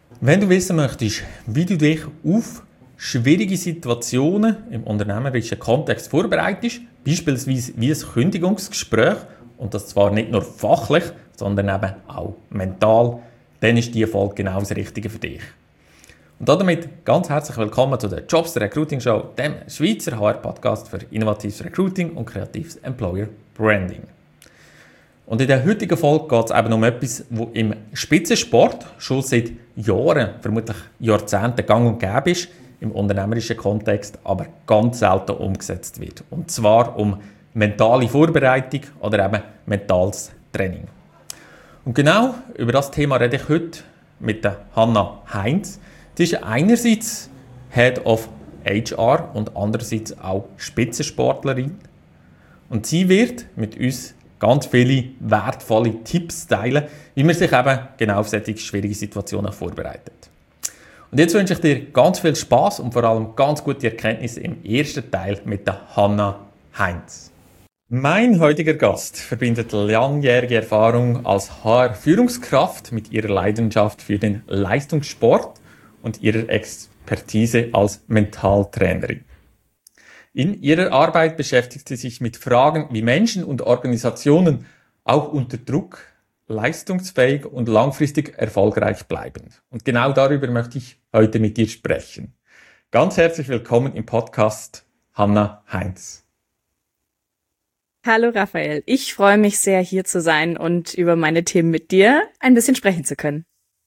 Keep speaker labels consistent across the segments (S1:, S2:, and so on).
S1: Wenn du wissen möchtest, wie du dich auf schwierige Situationen im unternehmerischen Kontext vorbereitest, beispielsweise wie ein Kündigungsgespräch, und das zwar nicht nur fachlich, sondern eben auch mental, dann ist diese Folge genau das Richtige für dich. Und damit ganz herzlich willkommen zu der Jobs Recruiting Show, dem Schweizer HR-Podcast für innovatives Recruiting und kreatives Employer Branding. Und in der heutigen Folge geht es eben um etwas, das im Spitzensport schon seit Jahren, vermutlich Jahrzehnten gang und gäbe ist, im unternehmerischen Kontext, aber ganz selten umgesetzt wird. Und zwar um mentale Vorbereitung oder eben mentales Training. Und genau über das Thema rede ich heute mit der Hannah Heinz. Sie ist einerseits Head of HR und andererseits auch Spitzensportlerin. Und sie wird mit uns ganz viele wertvolle Tipps teilen, wie man sich eben genau auf solche schwierige Situationen vorbereitet. Und jetzt wünsche ich dir ganz viel Spaß und vor allem ganz gute Erkenntnisse im ersten Teil mit der Hannah Heinz. Mein heutiger Gast verbindet langjährige Erfahrung als HR-Führungskraft mit ihrer Leidenschaft für den Leistungssport und ihrer Expertise als Mentaltrainerin. In ihrer Arbeit beschäftigt sie sich mit Fragen, wie Menschen und Organisationen auch unter Druck leistungsfähig und langfristig erfolgreich bleiben. Und genau darüber möchte ich heute mit dir sprechen. Ganz herzlich willkommen im Podcast, Hannah Heinz.
S2: Hallo Raphael, ich freue mich sehr, hier zu sein und über meine Themen mit dir ein bisschen sprechen zu können.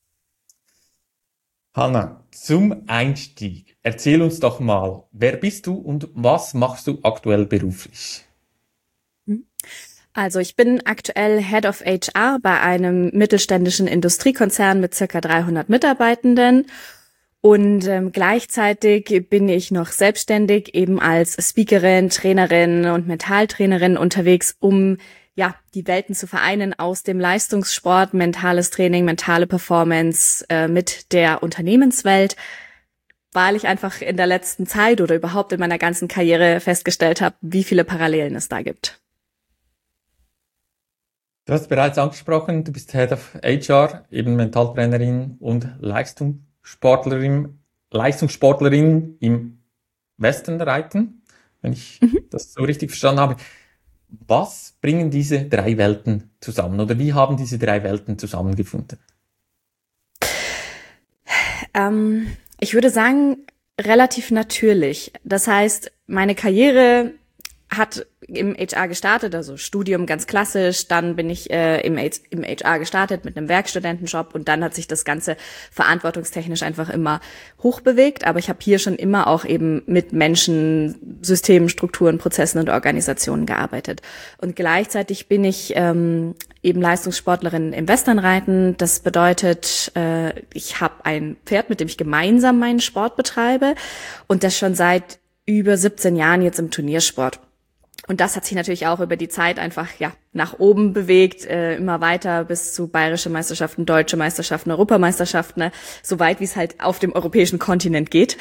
S1: Hannah, zum Einstieg, erzähl uns doch mal, wer bist du und was machst du aktuell beruflich?
S2: Also ich bin aktuell Head of HR bei einem mittelständischen Industriekonzern mit circa 300 Mitarbeitenden und gleichzeitig bin ich noch selbstständig eben als Speakerin, Trainerin und Mentaltrainerin unterwegs, um die Welten zu vereinen aus dem Leistungssport, mentales Training, mentale Performance mit der Unternehmenswelt, weil ich einfach in der letzten Zeit oder überhaupt in meiner ganzen Karriere festgestellt habe, wie viele Parallelen es da gibt.
S1: Du hast bereits angesprochen, du bist Head of HR, eben Mentaltrainerin und Leistungssportlerin im Westernreiten, wenn ich das so richtig verstanden habe. Was bringen diese drei Welten zusammen oder wie haben diese drei Welten zusammengefunden?
S2: Ich würde sagen, relativ natürlich. Das heißt, meine Karriere hat im HR gestartet, also Studium ganz klassisch, dann bin ich im HR gestartet mit einem Werkstudentenjob und dann hat sich das Ganze verantwortungstechnisch einfach immer hochbewegt, aber ich habe hier schon immer auch eben mit Menschen, Systemen, Strukturen, Prozessen und Organisationen gearbeitet. Und gleichzeitig bin ich eben Leistungssportlerin im Westernreiten. Das bedeutet, ich habe ein Pferd, mit dem ich gemeinsam meinen Sport betreibe und das schon seit über 17 Jahren jetzt im Turniersport. Und das hat sich natürlich auch über die Zeit einfach nach oben bewegt, immer weiter bis zu bayerische Meisterschaften, deutsche Meisterschaften, Europameisterschaften, so weit wie es halt auf dem europäischen Kontinent geht.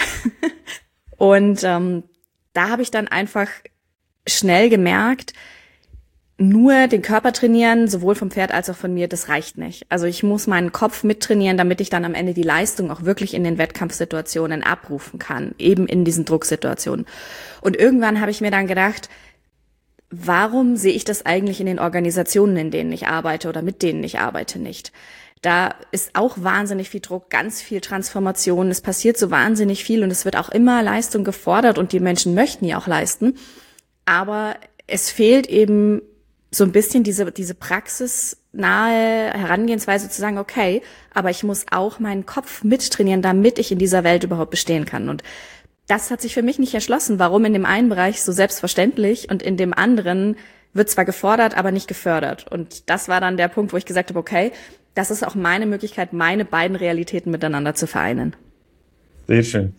S2: Und da habe ich dann einfach schnell gemerkt, nur den Körper trainieren, sowohl vom Pferd als auch von mir, das reicht nicht. Also ich muss meinen Kopf mittrainieren, damit ich dann am Ende die Leistung auch wirklich in den Wettkampfsituationen abrufen kann, eben in diesen Drucksituationen. Und irgendwann habe ich mir dann gedacht, warum sehe ich das eigentlich in den Organisationen, in denen ich arbeite oder mit denen ich arbeite, nicht? Da ist auch wahnsinnig viel Druck, ganz viel Transformation, es passiert so wahnsinnig viel und es wird auch immer Leistung gefordert und die Menschen möchten ja auch leisten. Aber es fehlt eben so ein bisschen diese praxisnahe Herangehensweise zu sagen, okay, aber ich muss auch meinen Kopf mittrainieren, damit ich in dieser Welt überhaupt bestehen kann. Und das hat sich für mich nicht erschlossen, warum in dem einen Bereich so selbstverständlich und in dem anderen wird zwar gefordert, aber nicht gefördert. Und das war dann der Punkt, wo ich gesagt habe, okay, das ist auch meine Möglichkeit, meine beiden Realitäten miteinander zu vereinen.
S1: Sehr schön.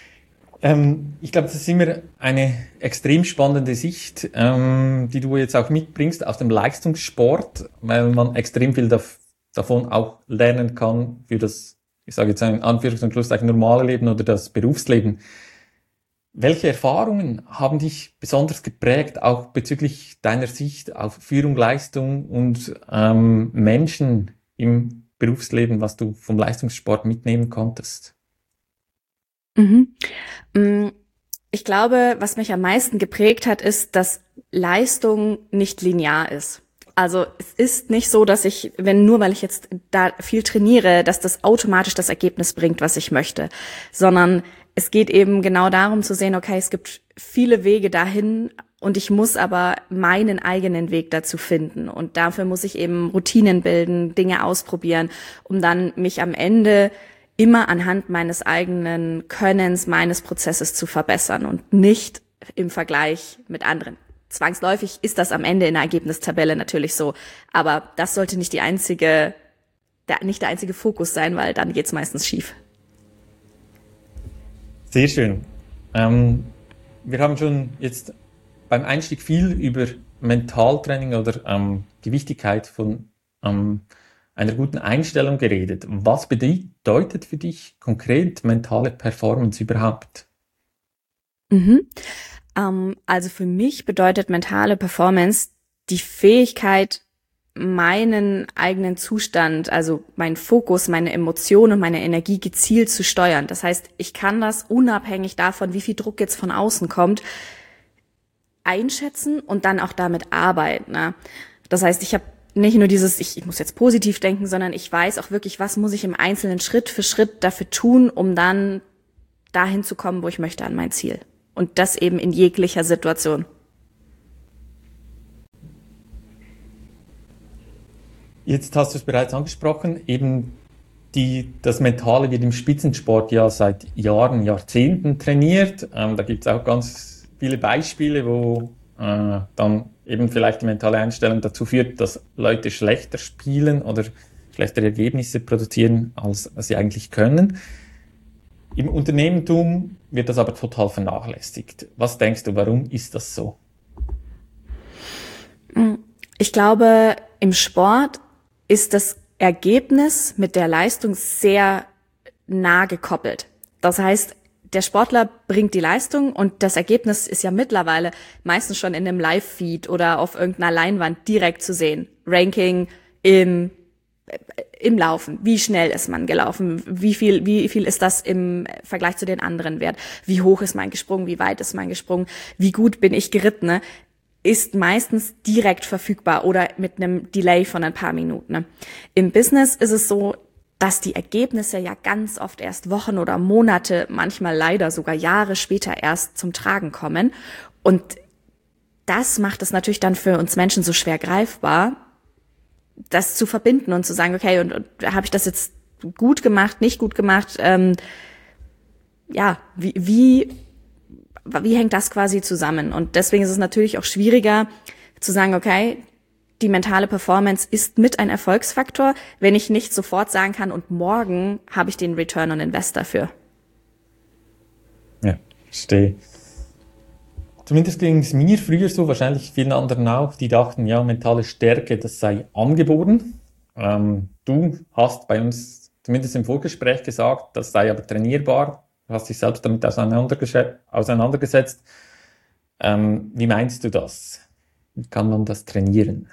S1: Ich glaube, das ist immer eine extrem spannende Sicht, die du jetzt auch mitbringst aus dem Leistungssport, weil man extrem viel davon auch lernen kann für das, ich sage jetzt in Anführungs- und Schlusszeichen, normale Leben oder das Berufsleben. Welche Erfahrungen haben dich besonders geprägt, auch bezüglich deiner Sicht auf Führung, Leistung und Menschen im Berufsleben, was du vom Leistungssport mitnehmen konntest?
S2: Mhm. Mm, Ich glaube, was mich am meisten geprägt hat, ist, dass Leistung nicht linear ist. Also es ist nicht so, dass nur weil ich jetzt da viel trainiere, dass das automatisch das Ergebnis bringt, was ich möchte, sondern es geht eben genau darum zu sehen, okay, es gibt viele Wege dahin und ich muss aber meinen eigenen Weg dazu finden. Und dafür muss ich eben Routinen bilden, Dinge ausprobieren, um dann mich am Ende immer anhand meines eigenen Könnens, meines Prozesses zu verbessern und nicht im Vergleich mit anderen. Zwangsläufig ist das am Ende in der Ergebnistabelle natürlich so, aber das sollte nicht nicht der einzige Fokus sein, weil dann geht's meistens schief.
S1: Sehr schön. Wir haben schon jetzt beim Einstieg viel über Mentaltraining oder die Wichtigkeit von einer guten Einstellung geredet. Was bedeutet für dich konkret mentale Performance überhaupt?
S2: Mhm. Also für mich bedeutet mentale Performance die Fähigkeit, meinen eigenen Zustand, also meinen Fokus, meine Emotionen und meine Energie gezielt zu steuern. Das heißt, ich kann das unabhängig davon, wie viel Druck jetzt von außen kommt, einschätzen und dann auch damit arbeiten. Ne? Das heißt, ich habe nicht nur ich muss jetzt positiv denken, sondern ich weiß auch wirklich, was muss ich im Einzelnen Schritt für Schritt dafür tun, um dann dahin zu kommen, wo ich möchte, an mein Ziel. Und das eben in jeglicher Situation.
S1: Jetzt hast du es bereits angesprochen, eben das Mentale wird im Spitzensport ja seit Jahren, Jahrzehnten trainiert. Da gibt es auch ganz viele Beispiele, wo dann eben vielleicht die mentale Einstellung dazu führt, dass Leute schlechter spielen oder schlechtere Ergebnisse produzieren, als sie eigentlich können. Im Unternehmertum wird das aber total vernachlässigt. Was denkst du, warum ist das so?
S2: Ich glaube, im Sport ist das Ergebnis mit der Leistung sehr nah gekoppelt. Das heißt, der Sportler bringt die Leistung und das Ergebnis ist ja mittlerweile meistens schon in einem Live-Feed oder auf irgendeiner Leinwand direkt zu sehen. Ranking im Laufen. Wie schnell ist man gelaufen? Wie viel ist das im Vergleich zu den anderen wert? Wie hoch ist man gesprungen? Wie weit ist man gesprungen? Wie gut bin ich geritten? Ne? Ist meistens direkt verfügbar oder mit einem Delay von ein paar Minuten. Ne? Im Business ist es so, dass die Ergebnisse ja ganz oft erst Wochen oder Monate, manchmal leider sogar Jahre später erst zum Tragen kommen. Und das macht es natürlich dann für uns Menschen so schwer greifbar, das zu verbinden und zu sagen, okay, und habe ich das jetzt gut gemacht, nicht gut gemacht? Wie hängt das quasi zusammen? Und deswegen ist es natürlich auch schwieriger zu sagen, okay, die mentale Performance ist mit ein Erfolgsfaktor, wenn ich nicht sofort sagen kann, und morgen habe ich den Return on Invest dafür.
S1: Ja, verstehe. Zumindest ging es mir früher so, wahrscheinlich vielen anderen auch, die dachten, ja, mentale Stärke, das sei angeboren. Du hast bei uns zumindest im Vorgespräch gesagt, das sei aber trainierbar. Du hast dich selbst damit auseinandergesetzt. Wie meinst du das? Wie kann man das trainieren?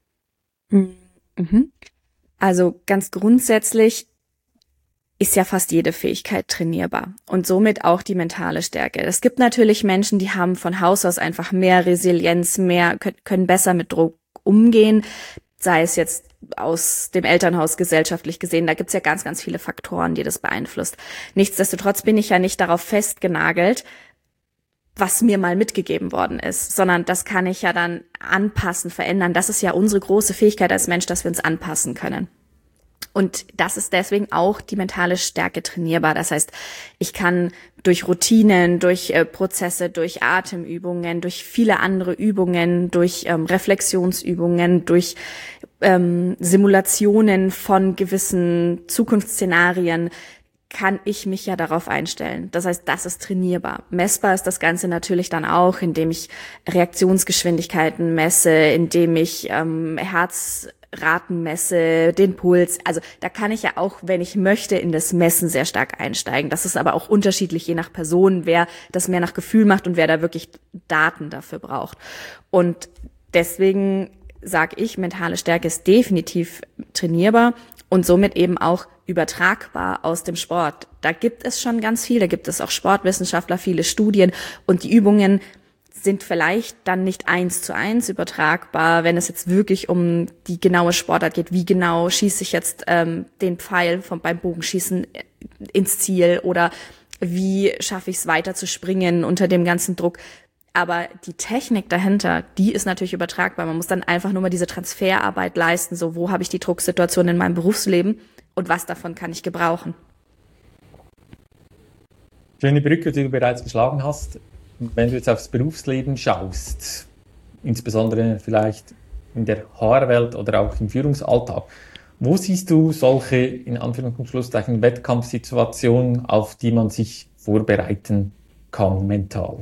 S2: Mhm. Also ganz grundsätzlich ist ja fast jede Fähigkeit trainierbar und somit auch die mentale Stärke. Es gibt natürlich Menschen, die haben von Haus aus einfach mehr Resilienz, können besser mit Druck umgehen, sei es jetzt aus dem Elternhaus gesellschaftlich gesehen. Da gibt's ja ganz, ganz viele Faktoren, die das beeinflusst. Nichtsdestotrotz bin ich ja nicht darauf festgenagelt, was mir mal mitgegeben worden ist, sondern das kann ich ja dann anpassen, verändern. Das ist ja unsere große Fähigkeit als Mensch, dass wir uns anpassen können. Und das ist deswegen auch die mentale Stärke trainierbar. Das heißt, ich kann durch Routinen, durch Prozesse, durch Atemübungen, durch viele andere Übungen, durch Reflexionsübungen, durch Simulationen von gewissen Zukunftsszenarien kann ich mich ja darauf einstellen. Das heißt, das ist trainierbar. Messbar ist das Ganze natürlich dann auch, indem ich Reaktionsgeschwindigkeiten messe, indem ich Herzraten messe, den Puls. Also da kann ich ja auch, wenn ich möchte, in das Messen sehr stark einsteigen. Das ist aber auch unterschiedlich, je nach Person, wer das mehr nach Gefühl macht und wer da wirklich Daten dafür braucht. Und deswegen sage ich, mentale Stärke ist definitiv trainierbar. und somit eben auch übertragbar aus dem Sport. Da gibt es schon ganz viel, da gibt es auch Sportwissenschaftler, viele Studien und die Übungen sind vielleicht dann nicht 1:1 übertragbar, wenn es jetzt wirklich um die genaue Sportart geht. Wie genau schieße ich jetzt den Pfeil beim Bogenschießen ins Ziel oder wie schaffe ich es weiter zu springen unter dem ganzen Druck. Aber die Technik dahinter, die ist natürlich übertragbar. Man muss dann einfach nur mal diese Transferarbeit leisten. So, wo habe ich die Drucksituation in meinem Berufsleben und was davon kann ich gebrauchen?
S1: Schöne Brücke, die du bereits geschlagen hast. Wenn du jetzt aufs Berufsleben schaust, insbesondere vielleicht in der HR-Welt oder auch im Führungsalltag, wo siehst du solche, in Anführungs- und Schlusszeichen, Wettkampfsituationen, auf die man sich vorbereiten kann mental?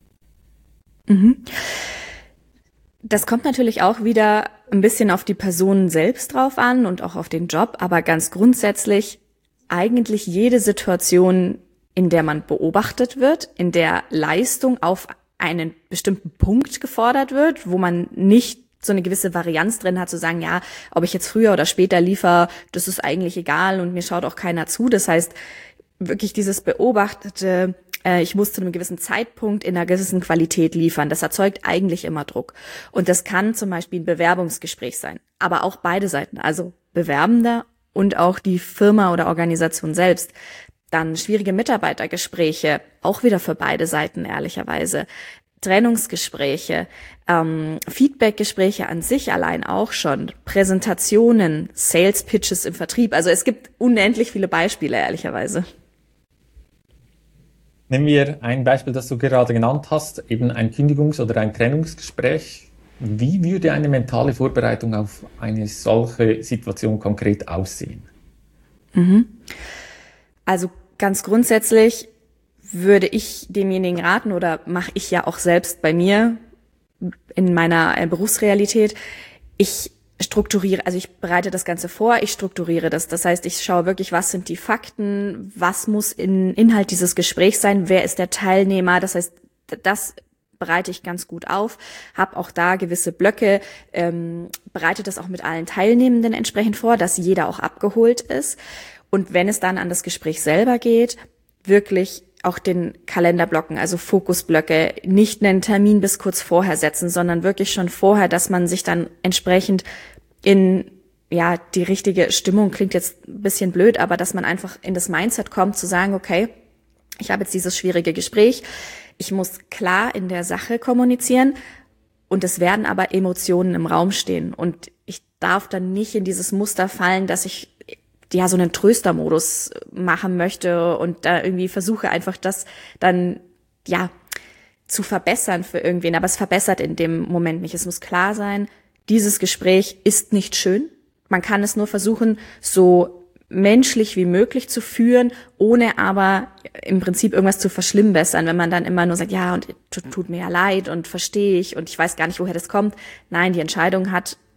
S2: Das kommt natürlich auch wieder ein bisschen auf die Person selbst drauf an und auch auf den Job, aber ganz grundsätzlich eigentlich jede Situation, in der man beobachtet wird, in der Leistung auf einen bestimmten Punkt gefordert wird, wo man nicht so eine gewisse Varianz drin hat, zu sagen, ja, ob ich jetzt früher oder später liefere, das ist eigentlich egal und mir schaut auch keiner zu. Das heißt, wirklich dieses beobachtete, ich muss zu einem gewissen Zeitpunkt in einer gewissen Qualität liefern, das erzeugt eigentlich immer Druck. Und das kann zum Beispiel ein Bewerbungsgespräch sein, aber auch beide Seiten, also Bewerbender und auch die Firma oder Organisation selbst. Dann schwierige Mitarbeitergespräche, auch wieder für beide Seiten ehrlicherweise. Trennungsgespräche, Feedbackgespräche an sich allein auch schon, Präsentationen, Sales Pitches im Vertrieb. Also es gibt unendlich viele Beispiele ehrlicherweise.
S1: Nehmen wir ein Beispiel, das du gerade genannt hast, eben ein Kündigungs- oder ein Trennungsgespräch. Wie würde eine mentale Vorbereitung auf eine solche Situation konkret aussehen?
S2: Also ganz grundsätzlich würde ich demjenigen raten oder mache ich ja auch selbst bei mir in meiner Berufsrealität, ich strukturiere, also ich bereite das Ganze vor, ich strukturiere das. Das heißt, ich schaue wirklich, was sind die Fakten, was muss Inhalt dieses Gesprächs sein, wer ist der Teilnehmer. Das heißt, das bereite ich ganz gut auf, habe auch da gewisse Blöcke, bereite das auch mit allen Teilnehmenden entsprechend vor, dass jeder auch abgeholt ist. Und wenn es dann an das Gespräch selber geht, wirklich auch den Kalender blocken, also Fokusblöcke, nicht einen Termin bis kurz vorher setzen, sondern wirklich schon vorher, dass man sich dann entsprechend in, ja, die richtige Stimmung, klingt jetzt ein bisschen blöd, aber dass man einfach in das Mindset kommt, zu sagen, okay, ich habe jetzt dieses schwierige Gespräch, ich muss klar in der Sache kommunizieren und es werden aber Emotionen im Raum stehen und ich darf dann nicht in dieses Muster fallen, dass ich ja so einen Tröstermodus machen möchte und da irgendwie versuche einfach das dann ja zu verbessern für irgendwen, aber es verbessert in dem Moment nicht. Es muss klar sein, dieses Gespräch ist nicht schön. Man kann es nur versuchen, so menschlich wie möglich zu führen, ohne aber im Prinzip irgendwas zu verschlimmbessern, wenn man dann immer nur sagt, ja, und tut mir ja leid und verstehe ich und ich weiß gar nicht, woher das kommt. Nein, die Entscheidung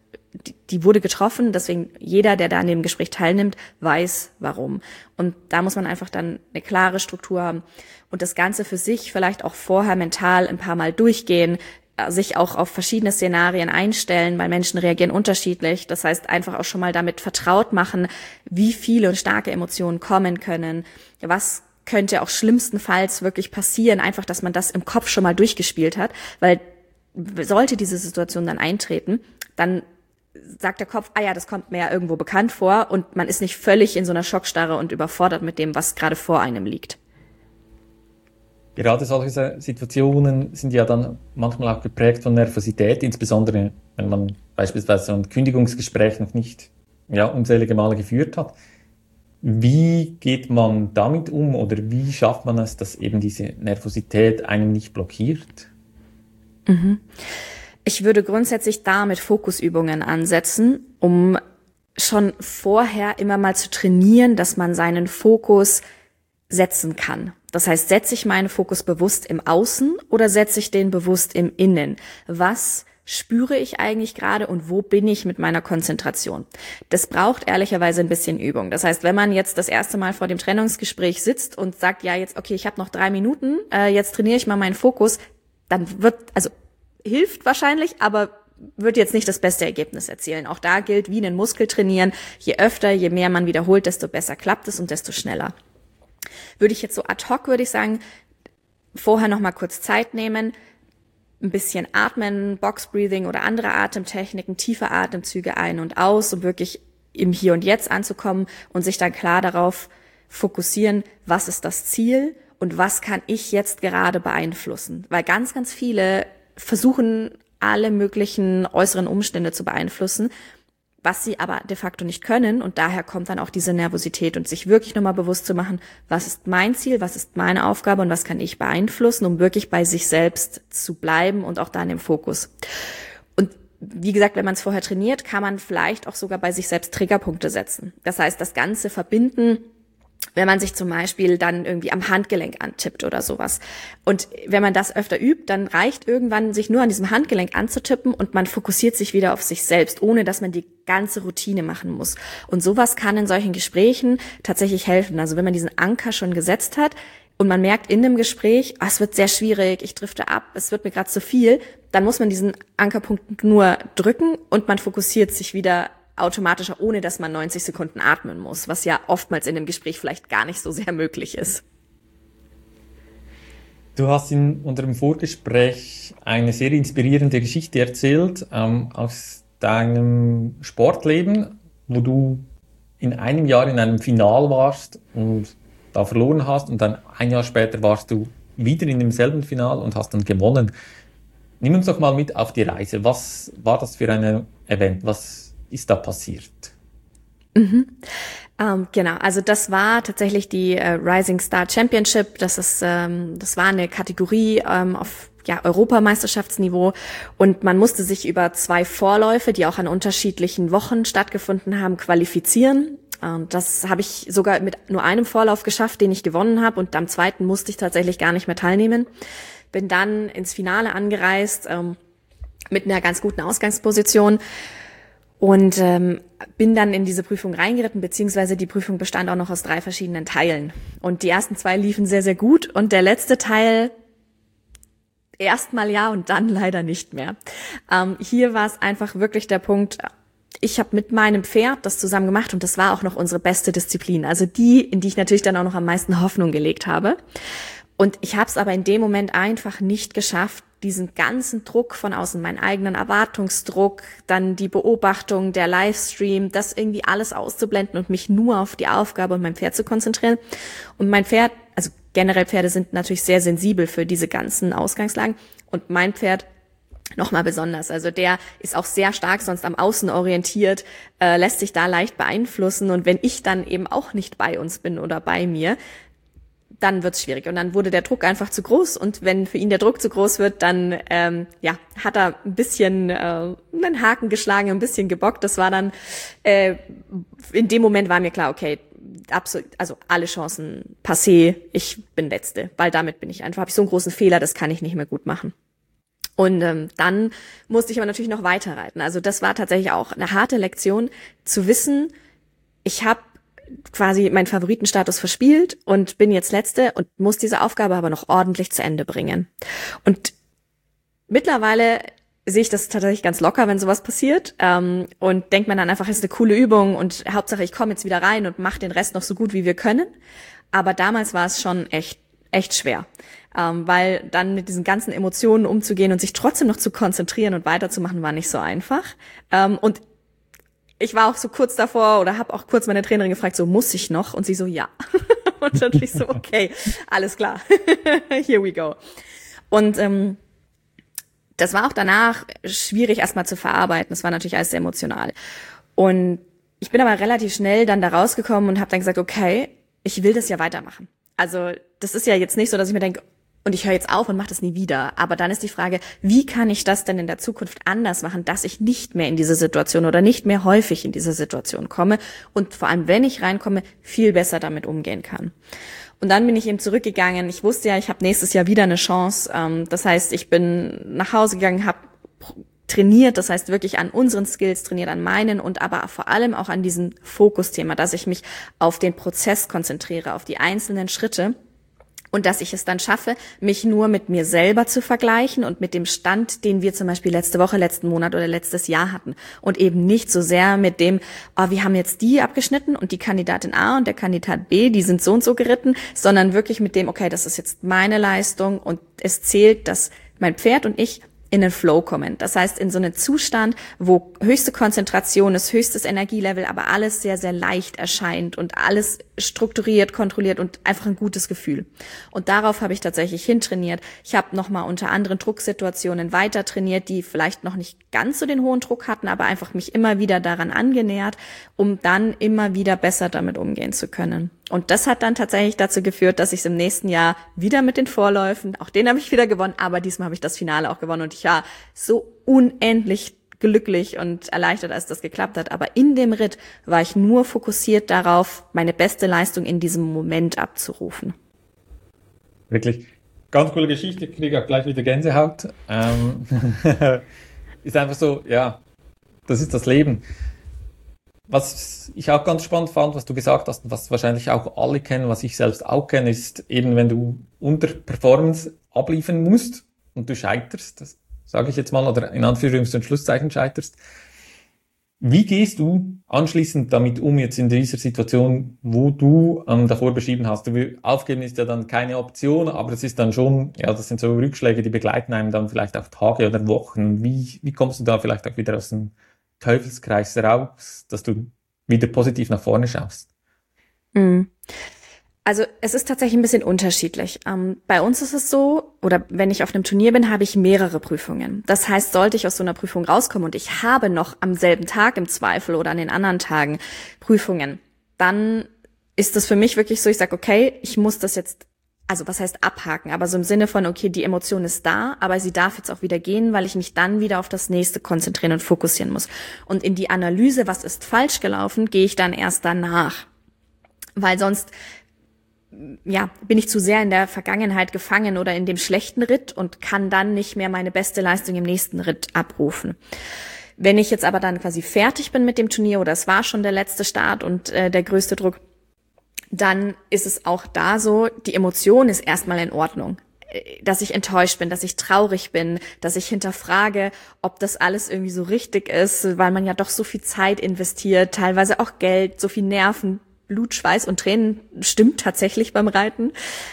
S2: die wurde getroffen, deswegen jeder, der da an dem Gespräch teilnimmt, weiß, warum. Und da muss man einfach dann eine klare Struktur haben und das Ganze für sich vielleicht auch vorher mental ein paar Mal durchgehen, sich auch auf verschiedene Szenarien einstellen, weil Menschen reagieren unterschiedlich. Das heißt, einfach auch schon mal damit vertraut machen, wie viele und starke Emotionen kommen können, was könnte auch schlimmstenfalls wirklich passieren, einfach, dass man das im Kopf schon mal durchgespielt hat, weil sollte diese Situation dann eintreten, dann sagt der Kopf, ah ja, das kommt mir ja irgendwo bekannt vor und man ist nicht völlig in so einer Schockstarre und überfordert mit dem, was gerade vor einem liegt.
S1: Gerade solche Situationen sind ja dann manchmal auch geprägt von Nervosität, insbesondere wenn man beispielsweise so ein Kündigungsgespräch noch nicht unzählige Male geführt hat. Wie geht man damit um oder wie schafft man es, dass eben diese Nervosität einen nicht blockiert?
S2: Ich würde grundsätzlich da mit Fokusübungen ansetzen, um schon vorher immer mal zu trainieren, dass man seinen Fokus setzen kann. Das heißt, setze ich meinen Fokus bewusst im Außen oder setze ich den bewusst im Innen? Was spüre ich eigentlich gerade und wo bin ich mit meiner Konzentration? Das braucht ehrlicherweise ein bisschen Übung. Das heißt, wenn man jetzt das erste Mal vor dem Trennungsgespräch sitzt und sagt, ja, jetzt, okay, ich habe noch 3 Minuten, jetzt trainiere ich mal meinen Fokus, dann hilft wahrscheinlich, aber wird jetzt nicht das beste Ergebnis erzielen. Auch da gilt, wie einen Muskel trainieren, je öfter, je mehr man wiederholt, desto besser klappt es und desto schneller. Würde ich jetzt so ad hoc, würde ich sagen, vorher nochmal kurz Zeit nehmen, ein bisschen atmen, Box-Breathing oder andere Atemtechniken, tiefe Atemzüge ein und aus, um wirklich im Hier und Jetzt anzukommen und sich dann klar darauf fokussieren, was ist das Ziel und was kann ich jetzt gerade beeinflussen. Weil ganz, ganz viele versuchen, alle möglichen äußeren Umstände zu beeinflussen, was sie aber de facto nicht können. Und daher kommt dann auch diese Nervosität und sich wirklich nochmal bewusst zu machen, was ist mein Ziel, was ist meine Aufgabe und was kann ich beeinflussen, um wirklich bei sich selbst zu bleiben und auch dann im Fokus. Und wie gesagt, wenn man es vorher trainiert, kann man vielleicht auch sogar bei sich selbst Triggerpunkte setzen. Das heißt, das Ganze verbinden, wenn man sich zum Beispiel dann irgendwie am Handgelenk antippt oder sowas. Und wenn man das öfter übt, dann reicht irgendwann, sich nur an diesem Handgelenk anzutippen und man fokussiert sich wieder auf sich selbst, ohne dass man die ganze Routine machen muss. Und sowas kann in solchen Gesprächen tatsächlich helfen. Also wenn man diesen Anker schon gesetzt hat und man merkt in dem Gespräch, es wird sehr schwierig, ich drifte ab, es wird mir gerade zu viel, dann muss man diesen Ankerpunkt nur drücken und man fokussiert sich wieder automatischer, ohne dass man 90 Sekunden atmen muss, was ja oftmals in dem Gespräch vielleicht gar nicht so sehr möglich ist.
S1: Du hast in unserem Vorgespräch eine sehr inspirierende Geschichte erzählt aus deinem Sportleben, wo du in einem Jahr in einem Final warst und da verloren hast und dann ein Jahr später warst du wieder in demselben Final und hast dann gewonnen. Nimm uns doch mal mit auf die Reise. Was war das für ein Event? Was ist da passiert?
S2: Genau, also das war tatsächlich die Rising Star Championship. Das war eine Kategorie auf Europameisterschaftsniveau und man musste sich über 2 Vorläufe, die auch an unterschiedlichen Wochen stattgefunden haben, qualifizieren. Das habe ich sogar mit nur einem Vorlauf geschafft, den ich gewonnen habe, und am zweiten musste ich tatsächlich gar nicht mehr teilnehmen. Bin dann ins Finale angereist mit einer ganz guten Ausgangsposition. Und bin dann in diese Prüfung reingeritten, beziehungsweise die Prüfung bestand auch noch aus 3 verschiedenen Teilen. Und die ersten 2 liefen sehr, sehr gut und der letzte Teil erstmal ja und dann leider nicht mehr. Hier war es einfach wirklich der Punkt, ich habe mit meinem Pferd das zusammen gemacht und das war auch noch unsere beste Disziplin, also die, in die ich natürlich dann auch noch am meisten Hoffnung gelegt habe. Und ich habe es aber in dem Moment einfach nicht geschafft, diesen ganzen Druck von außen, meinen eigenen Erwartungsdruck, dann die Beobachtung, der Livestream, das irgendwie alles auszublenden und mich nur auf die Aufgabe und mein Pferd zu konzentrieren. Und mein Pferd, also generell Pferde sind natürlich sehr sensibel für diese ganzen Ausgangslagen und mein Pferd nochmal besonders. Also der ist auch sehr stark sonst am Außen orientiert, lässt sich da leicht beeinflussen und wenn ich dann eben auch nicht bei uns bin oder bei mir, dann wird's schwierig. Und dann wurde der Druck einfach zu groß. Und wenn für ihn der Druck zu groß wird, dann hat er ein bisschen einen Haken geschlagen, ein bisschen gebockt. Das war dann, in dem Moment war mir klar, okay, absolut, also alle Chancen passé, ich bin Letzte. Weil damit bin ich einfach, habe ich so einen großen Fehler, das kann ich nicht mehr gut machen. Und dann musste ich aber natürlich noch weiter reiten. Also das war tatsächlich auch eine harte Lektion, zu wissen, ich habe quasi meinen Favoritenstatus verspielt und bin jetzt Letzte und muss diese Aufgabe aber noch ordentlich zu Ende bringen. Und mittlerweile sehe ich das tatsächlich ganz locker, wenn sowas passiert, und denkt man dann einfach, es ist eine coole Übung und Hauptsache ich komme jetzt wieder rein und mache den Rest noch so gut wie wir können. Aber damals war es schon echt schwer, weil dann mit diesen ganzen Emotionen umzugehen und sich trotzdem noch zu konzentrieren und weiterzumachen, war nicht so einfach. Und ich war auch so kurz davor oder habe auch kurz meine Trainerin gefragt, so muss ich noch? Und sie so, ja. Und dann bin ich so, okay, alles klar, here we go. Und das war auch danach schwierig erstmal zu verarbeiten. Das war natürlich alles sehr emotional. Und ich bin aber relativ schnell dann da rausgekommen und habe dann gesagt, okay, ich will das ja weitermachen. Also das ist ja jetzt nicht so, dass ich mir denke, und ich höre jetzt auf und mache das nie wieder. Aber dann ist die Frage, wie kann ich das denn in der Zukunft anders machen, dass ich nicht mehr in diese Situation oder nicht mehr häufig in diese Situation komme und vor allem, wenn ich reinkomme, viel besser damit umgehen kann. Und dann bin ich eben zurückgegangen. Ich wusste ja, ich habe nächstes Jahr wieder eine Chance. Das heißt, ich bin nach Hause gegangen, habe trainiert, das heißt wirklich an unseren Skills trainiert, an meinen und aber vor allem auch an diesem Fokusthema, dass ich mich auf den Prozess konzentriere, auf die einzelnen Schritte. Und dass ich es dann schaffe, mich nur mit mir selber zu vergleichen und mit dem Stand, den wir zum Beispiel letzte Woche, letzten Monat oder letztes Jahr hatten. Und eben nicht so sehr mit dem, oh, wir haben jetzt die abgeschnitten und die Kandidatin A und der Kandidat B, die sind so und so geritten, sondern wirklich mit dem, okay, das ist jetzt meine Leistung und es zählt, dass mein Pferd und ich in den Flow kommen. Das heißt, in so einen Zustand, wo höchste Konzentration ist, höchstes Energielevel, aber alles sehr, sehr leicht erscheint und alles strukturiert, kontrolliert und einfach ein gutes Gefühl. Und darauf habe ich tatsächlich hintrainiert. Ich habe nochmal unter anderen Drucksituationen weiter trainiert, die vielleicht noch nicht ganz so den hohen Druck hatten, aber einfach mich immer wieder daran angenähert, um dann immer wieder besser damit umgehen zu können. Und das hat dann tatsächlich dazu geführt, dass ich es im nächsten Jahr wieder mit den Vorläufen, auch den habe ich wieder gewonnen, aber diesmal habe ich das Finale auch gewonnen und ich war so unendlich glücklich und erleichtert, als das geklappt hat. Aber in dem Ritt war ich nur fokussiert darauf, meine beste Leistung in diesem Moment abzurufen.
S1: Wirklich ganz coole Geschichte, ich kriege auch gleich wieder Gänsehaut. Ist einfach so, ja, das ist das Leben. Was ich auch ganz spannend fand, was du gesagt hast, und was wahrscheinlich auch alle kennen, was ich selbst auch kenne, ist eben, wenn du unter Performance abliefern musst und du scheiterst, das sage ich jetzt mal, oder in Anführungs- und Schlusszeichen scheiterst. Wie gehst du anschließend damit um, jetzt in dieser Situation, wo du davor beschrieben hast? Aufgeben ist ja dann keine Option, aber es ist dann schon, ja, das sind so Rückschläge, die begleiten einem dann vielleicht auch Tage oder Wochen. Wie kommst du da vielleicht auch wieder aus dem Teufelskreis raus, dass du wieder positiv nach vorne schaust?
S2: Also es ist tatsächlich ein bisschen unterschiedlich. Bei uns ist es so, oder wenn ich auf einem Turnier bin, habe ich mehrere Prüfungen. Das heißt, sollte ich aus so einer Prüfung rauskommen und ich habe noch am selben Tag im Zweifel oder an den anderen Tagen Prüfungen, dann ist das für mich wirklich so, ich sage, okay, ich muss das jetzt, also was heißt abhaken, aber so im Sinne von, okay, die Emotion ist da, aber sie darf jetzt auch wieder gehen, weil ich mich dann wieder auf das nächste konzentrieren und fokussieren muss. Und in die Analyse, was ist falsch gelaufen, gehe ich dann erst danach. Weil sonst, ja, bin ich zu sehr in der Vergangenheit gefangen oder in dem schlechten Ritt und kann dann nicht mehr meine beste Leistung im nächsten Ritt abrufen. Wenn ich jetzt aber dann quasi fertig bin mit dem Turnier oder es war schon der letzte Start und der größte Druck, dann ist es auch da so, die Emotion ist erstmal in Ordnung. Dass ich enttäuscht bin, dass ich traurig bin, dass ich hinterfrage, ob das alles irgendwie so richtig ist, weil man ja doch so viel Zeit investiert, teilweise auch Geld, so viel Nerven, Blut, Schweiß und Tränen stimmt tatsächlich beim Reiten.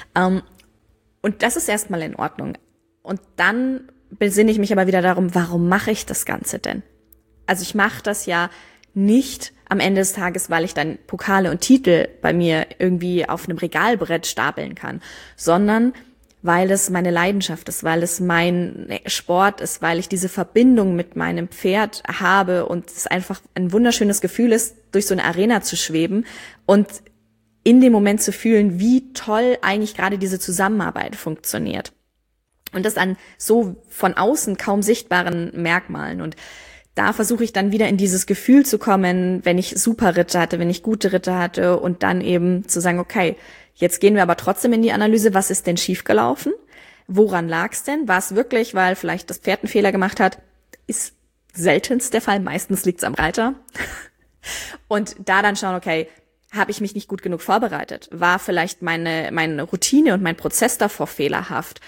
S2: Und das ist erstmal in Ordnung. Und dann besinne ich mich aber wieder darum, warum mache ich das Ganze denn? Also ich mache das ja nicht am Ende des Tages, weil ich dann Pokale und Titel bei mir irgendwie auf einem Regalbrett stapeln kann, sondern weil es meine Leidenschaft ist, weil es mein Sport ist, weil ich diese Verbindung mit meinem Pferd habe und es einfach ein wunderschönes Gefühl ist, durch so eine Arena zu schweben und in dem Moment zu fühlen, wie toll eigentlich gerade diese Zusammenarbeit funktioniert. Und das an so von außen kaum sichtbaren Merkmalen. Und da versuche ich dann wieder in dieses Gefühl zu kommen, wenn ich super Ritte hatte, wenn ich gute Ritte hatte und dann eben zu sagen, okay, jetzt gehen wir aber trotzdem in die Analyse, was ist denn schiefgelaufen? Woran lag's denn? War es wirklich, weil vielleicht das Pferd einen Fehler gemacht hat? Ist seltenst der Fall, meistens liegt's am Reiter. Und da dann schauen, okay, habe ich mich nicht gut genug vorbereitet? War vielleicht meine Routine und mein Prozess davor fehlerhaft?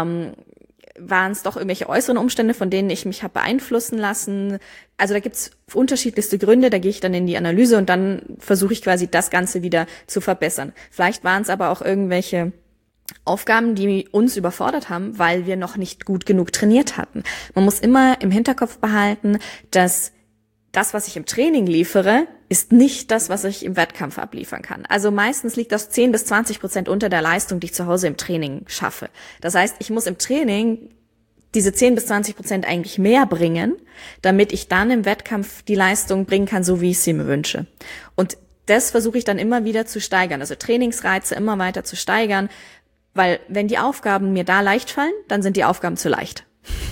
S2: Waren es doch irgendwelche äußeren Umstände, von denen ich mich habe beeinflussen lassen? Also da gibt's unterschiedlichste Gründe, da gehe ich dann in die Analyse und dann versuche ich quasi das Ganze wieder zu verbessern. Vielleicht waren es aber auch irgendwelche Aufgaben, die uns überfordert haben, weil wir noch nicht gut genug trainiert hatten. Man muss immer im Hinterkopf behalten, dass das, was ich im Training liefere, ist nicht das, was ich im Wettkampf abliefern kann. Also meistens liegt das 10-20% unter der Leistung, die ich zu Hause im Training schaffe. Das heißt, ich muss im Training diese 10-20% eigentlich mehr bringen, damit ich dann im Wettkampf die Leistung bringen kann, so wie ich sie mir wünsche. Und das versuche ich dann immer wieder zu steigern, also Trainingsreize immer weiter zu steigern, weil wenn die Aufgaben mir da leicht fallen, dann sind die Aufgaben zu leicht.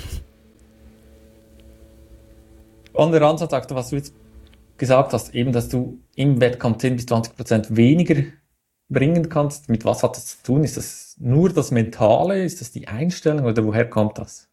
S1: Anderer Ansatz, was du jetzt gesagt hast, eben, dass du im Wettkampf 10-20% weniger bringen kannst. Mit was hat das zu tun? Ist das nur das Mentale? Ist das die Einstellung oder woher kommt das?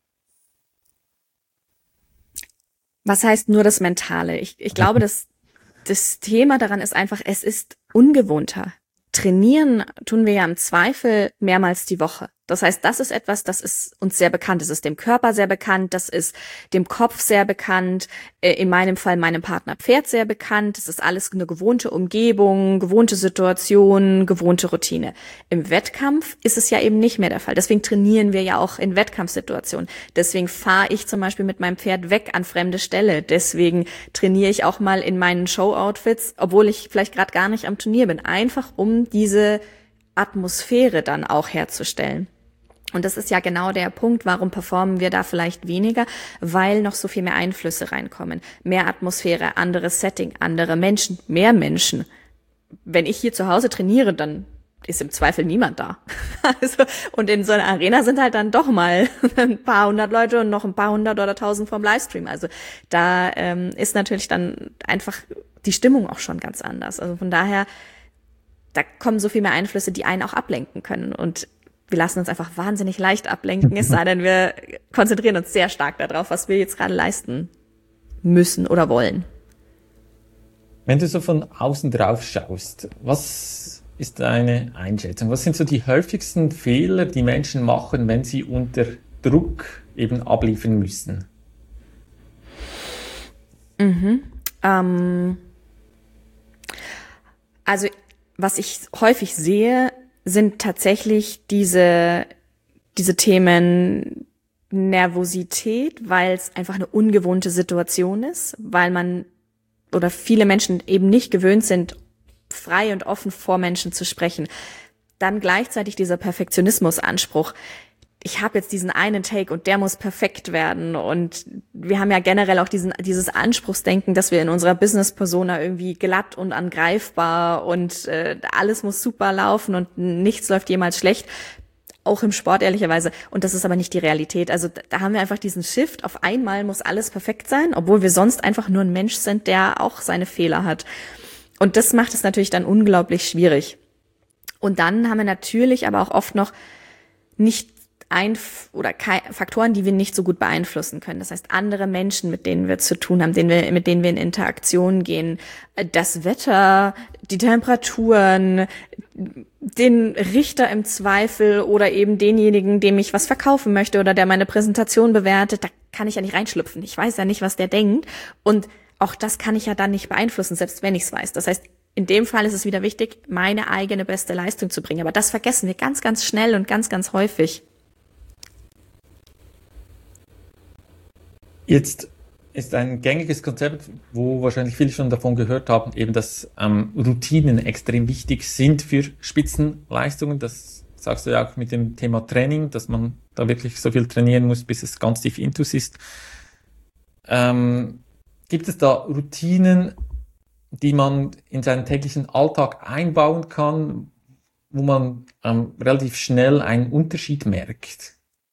S2: Was heißt nur das Mentale? Ich glaube, dass das Thema daran ist einfach, es ist ungewohnter. trainieren tun wir ja im Zweifel mehrmals die Woche. Das heißt, das ist etwas, das ist uns sehr bekannt. Das ist dem Körper sehr bekannt, das ist dem Kopf sehr bekannt, in meinem Fall meinem Partner Pferd sehr bekannt. Das ist alles eine gewohnte Umgebung, gewohnte Situation, gewohnte Routine. Im Wettkampf ist es ja eben nicht mehr der Fall. Deswegen trainieren wir ja auch in Wettkampfsituationen. Deswegen fahre ich zum Beispiel mit meinem Pferd weg an fremde Stelle. Deswegen trainiere ich auch mal in meinen Show-Outfits, obwohl ich vielleicht gerade gar nicht am Turnier bin. Einfach um diese Atmosphäre dann auch herzustellen. Und das ist ja genau der Punkt, warum performen wir da vielleicht weniger, weil noch so viel mehr Einflüsse reinkommen. Mehr Atmosphäre, anderes Setting, andere Menschen, mehr Menschen. Wenn ich hier zu Hause trainiere, dann ist im Zweifel niemand da. Also, und in so einer Arena sind halt dann doch mal ein paar hundert Leute und noch ein paar hundert oder tausend vom Livestream. Also da ist natürlich dann einfach die Stimmung auch schon ganz anders. Also von daher, da kommen so viel mehr Einflüsse, die einen auch ablenken können. Und wir lassen uns einfach wahnsinnig leicht ablenken, es sei denn, wir konzentrieren uns sehr stark darauf, was wir jetzt gerade leisten müssen oder wollen.
S1: Wenn du so von außen drauf schaust, was ist deine Einschätzung? Was sind so die häufigsten Fehler, die Menschen machen, wenn sie unter Druck eben abliefern müssen?
S2: Also, was ich häufig sehe, sind tatsächlich diese Themen Nervosität, weil es einfach eine ungewohnte Situation ist, weil man oder viele Menschen eben nicht gewöhnt sind, frei und offen vor Menschen zu sprechen. Dann gleichzeitig dieser Perfektionismusanspruch. Ich habe jetzt diesen einen Take und der muss perfekt werden. Und wir haben ja generell auch dieses Anspruchsdenken, dass wir in unserer Business-Persona irgendwie glatt und angreifbar und alles muss super laufen und nichts läuft jemals schlecht. Auch im Sport ehrlicherweise. Und das ist aber nicht die Realität. Also da haben wir einfach diesen Shift. Auf einmal muss alles perfekt sein, obwohl wir sonst einfach nur ein Mensch sind, der auch seine Fehler hat. Und das macht es natürlich dann unglaublich schwierig. Und dann haben wir natürlich aber auch oft noch Faktoren, die wir nicht so gut beeinflussen können. Das heißt, andere Menschen, mit denen wir zu tun haben, mit denen wir in Interaktion gehen, das Wetter, die Temperaturen, den Richter im Zweifel oder eben denjenigen, dem ich was verkaufen möchte oder der meine Präsentation bewertet, da kann ich ja nicht reinschlüpfen. Ich weiß ja nicht, was der denkt. Und auch das kann ich ja dann nicht beeinflussen, selbst wenn ich es weiß. Das heißt, in dem Fall ist es wieder wichtig, meine eigene beste Leistung zu bringen. Aber das vergessen wir ganz, ganz schnell und ganz, ganz häufig.
S1: Jetzt ist ein gängiges Konzept, wo wahrscheinlich viele schon davon gehört haben, eben, dass Routinen extrem wichtig sind für Spitzenleistungen. Das sagst du ja auch mit dem Thema Training, dass man da wirklich so viel trainieren muss, bis es ganz tief intus ist. Gibt es da Routinen, die man in seinen täglichen Alltag einbauen kann, wo man relativ schnell einen Unterschied merkt?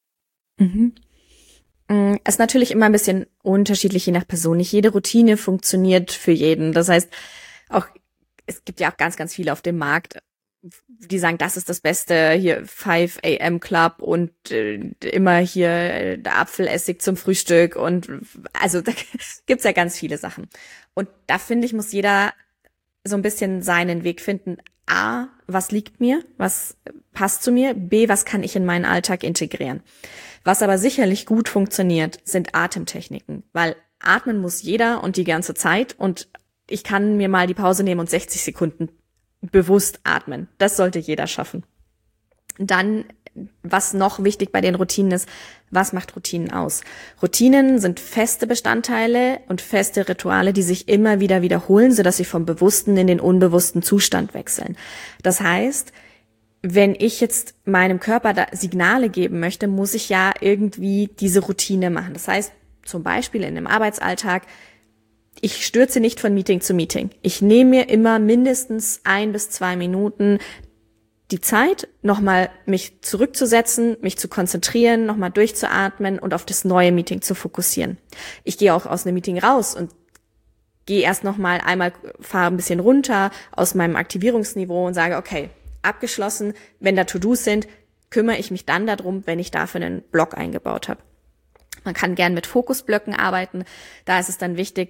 S2: Es ist natürlich immer ein bisschen unterschiedlich, je nach Person. Nicht jede Routine funktioniert für jeden. Das heißt, es gibt ja auch ganz, ganz viele auf dem Markt, die sagen, das ist das Beste, hier 5 AM Club und immer hier der Apfelessig zum Frühstück und also da gibt's ja ganz viele Sachen. Und da finde ich, muss jeder so ein bisschen seinen Weg finden. A, was liegt mir? Was passt zu mir? B, was kann ich in meinen Alltag integrieren? Was aber sicherlich gut funktioniert, sind Atemtechniken, weil atmen muss jeder und die ganze Zeit und ich kann mir mal die Pause nehmen und 60 Sekunden bewusst atmen. Das sollte jeder schaffen. Dann, was noch wichtig bei den Routinen ist, was macht Routinen aus? Routinen sind feste Bestandteile und feste Rituale, die sich immer wieder wiederholen, sodass sie vom bewussten in den unbewussten Zustand wechseln. Das heißt, wenn ich jetzt meinem Körper da Signale geben möchte, muss ich ja irgendwie diese Routine machen. Das heißt, zum Beispiel in einem Arbeitsalltag, ich stürze nicht von Meeting zu Meeting. Ich nehme mir immer mindestens 1 bis 2 Minuten die Zeit, nochmal mich zurückzusetzen, mich zu konzentrieren, nochmal durchzuatmen und auf das neue Meeting zu fokussieren. Ich gehe auch aus einem Meeting raus und gehe erst nochmal fahre ein bisschen runter aus meinem Aktivierungsniveau und sage, okay, abgeschlossen, wenn da To-Dos sind, kümmere ich mich dann darum, wenn ich dafür einen Block eingebaut habe. Man kann gern mit Fokusblöcken arbeiten. Da ist es dann wichtig,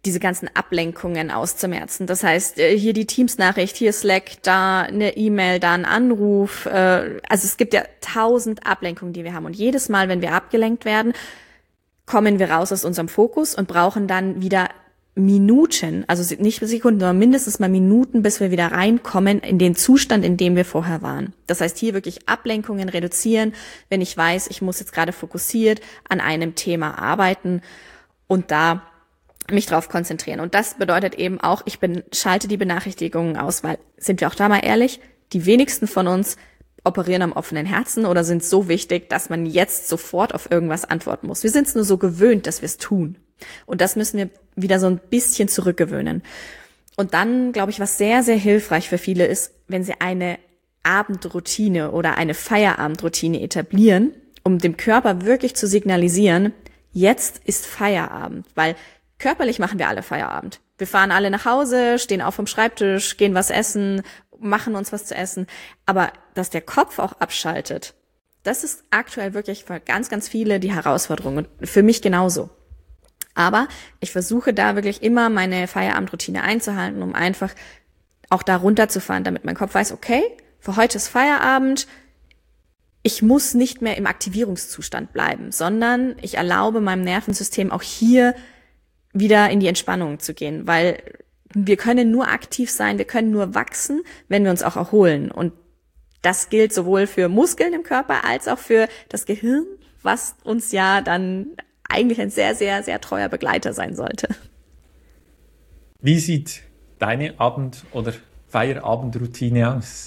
S2: diese ganzen Ablenkungen auszumerzen. Das heißt, hier die Teams-Nachricht, hier Slack, da eine E-Mail, da ein Anruf. Also es gibt ja 1000 Ablenkungen, die wir haben. Und jedes Mal, wenn wir abgelenkt werden, kommen wir raus aus unserem Fokus und brauchen dann wieder Minuten, also nicht Sekunden, sondern mindestens mal Minuten, bis wir wieder reinkommen in den Zustand, in dem wir vorher waren. Das heißt, hier wirklich Ablenkungen reduzieren, wenn ich weiß, ich muss jetzt gerade fokussiert an einem Thema arbeiten und da mich drauf konzentrieren. Und das bedeutet eben auch, schalte die Benachrichtigungen aus, weil, sind wir auch da mal ehrlich, die wenigsten von uns operieren am offenen Herzen oder sind so wichtig, dass man jetzt sofort auf irgendwas antworten muss. Wir sind es nur so gewöhnt, dass wir es tun. Und das müssen wir wieder so ein bisschen zurückgewöhnen. Und dann, glaube ich, was sehr, sehr hilfreich für viele ist, wenn sie eine Abendroutine oder eine Feierabendroutine etablieren, um dem Körper wirklich zu signalisieren, jetzt ist Feierabend, weil körperlich machen wir alle Feierabend. Wir fahren alle nach Hause, stehen auf vom Schreibtisch, gehen was essen, machen uns was zu essen. Aber dass der Kopf auch abschaltet, das ist aktuell wirklich für ganz, ganz viele die Herausforderung und für mich genauso. Aber ich versuche da wirklich immer meine Feierabendroutine einzuhalten, um einfach auch da runterzufahren, damit mein Kopf weiß, okay, für heute ist Feierabend, ich muss nicht mehr im Aktivierungszustand bleiben, sondern ich erlaube meinem Nervensystem auch hier wieder in die Entspannung zu gehen, weil wir können nur aktiv sein, wir können nur wachsen, wenn wir uns auch erholen. Und das gilt sowohl für Muskeln im Körper als auch für das Gehirn, was uns ja dann eigentlich ein sehr, sehr, sehr treuer Begleiter sein sollte.
S1: Wie sieht deine Abend- oder Feierabendroutine aus?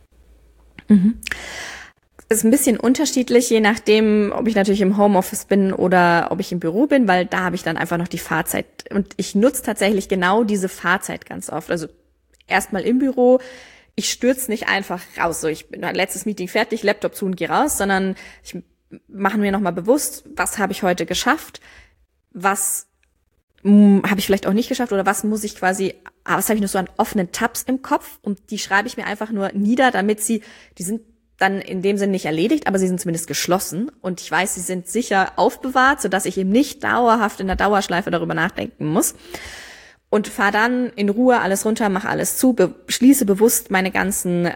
S2: Es ist ein bisschen unterschiedlich, je nachdem, ob ich natürlich im Homeoffice bin oder ob ich im Büro bin, weil da habe ich dann einfach noch die Fahrzeit. Und ich nutze tatsächlich genau diese Fahrzeit ganz oft. Also erstmal im Büro, ich stürze nicht einfach raus. So, ich bin letztes Meeting fertig, Laptop zu und gehe raus, sondern ich mache mir nochmal bewusst, was habe ich heute geschafft, was habe ich vielleicht auch nicht geschafft oder was habe ich noch so an offenen Tabs im Kopf und die schreibe ich mir einfach nur nieder, damit die sind dann in dem Sinne nicht erledigt, aber sie sind zumindest geschlossen und ich weiß, sie sind sicher aufbewahrt, sodass ich eben nicht dauerhaft in der Dauerschleife darüber nachdenken muss. Und fahre dann in Ruhe alles runter, mache alles zu, schließe bewusst meine ganzen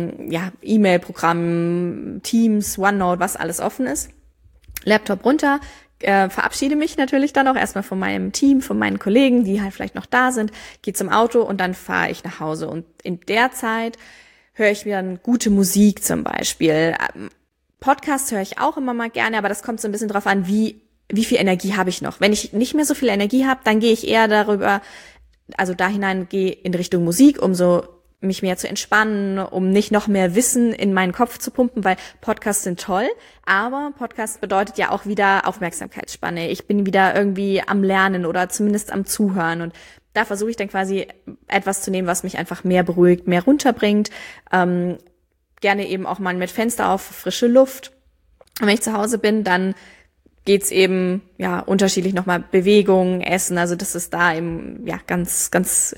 S2: E-Mail-Programme, Teams, OneNote, was alles offen ist. Laptop runter, verabschiede mich natürlich dann auch erstmal von meinem Team, von meinen Kollegen, die halt vielleicht noch da sind, gehe zum Auto und dann fahre ich nach Hause. Und in der Zeit höre ich mir dann gute Musik zum Beispiel. Podcasts höre ich auch immer mal gerne, aber das kommt so ein bisschen drauf an, wie viel Energie habe ich noch. Wenn ich nicht mehr so viel Energie habe, dann gehe ich eher da hinein gehe in Richtung Musik, um so mich mehr zu entspannen, um nicht noch mehr Wissen in meinen Kopf zu pumpen, weil Podcasts sind toll, aber Podcast bedeutet ja auch wieder Aufmerksamkeitsspanne. Ich bin wieder irgendwie am Lernen oder zumindest am Zuhören und da versuche ich dann quasi etwas zu nehmen, was mich einfach mehr beruhigt, mehr runterbringt. Gerne eben auch mal mit Fenster auf, frische Luft. Und wenn ich zu Hause bin, dann geht's eben unterschiedlich nochmal Bewegung, Essen, also das ist da eben ganz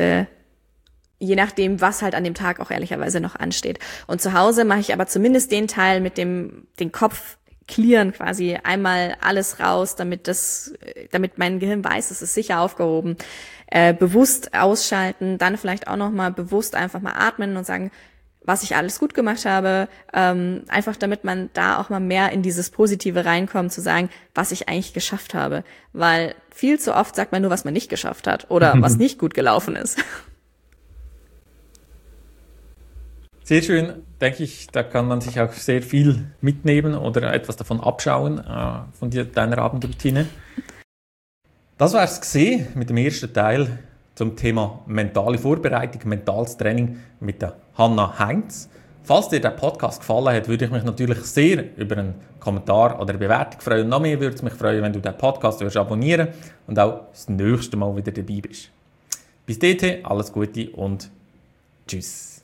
S2: je nachdem, was halt an dem Tag auch ehrlicherweise noch ansteht. Und zu Hause mache ich aber zumindest den Teil mit den Kopf clearen quasi, einmal alles raus, damit mein Gehirn weiß, es ist sicher aufgehoben, bewusst ausschalten, dann vielleicht auch nochmal bewusst einfach mal atmen und sagen, was ich alles gut gemacht habe, einfach damit man da auch mal mehr in dieses Positive reinkommt, zu sagen, was ich eigentlich geschafft habe. Weil viel zu oft sagt man nur, was man nicht geschafft hat oder was nicht gut gelaufen ist.
S1: Sehr schön, denke ich, da kann man sich auch sehr viel mitnehmen oder etwas davon abschauen, von deiner Abendroutine. Das war es gesehen mit dem ersten Teil zum Thema mentale Vorbereitung, mentales Training mit der Hannah Heinz. Falls dir der Podcast gefallen hat, würde ich mich natürlich sehr über einen Kommentar oder eine Bewertung freuen. Und noch mehr würde es mich freuen, wenn du den Podcast abonnieren und auch das nächste Mal wieder dabei bist. Bis dahin, alles Gute und tschüss.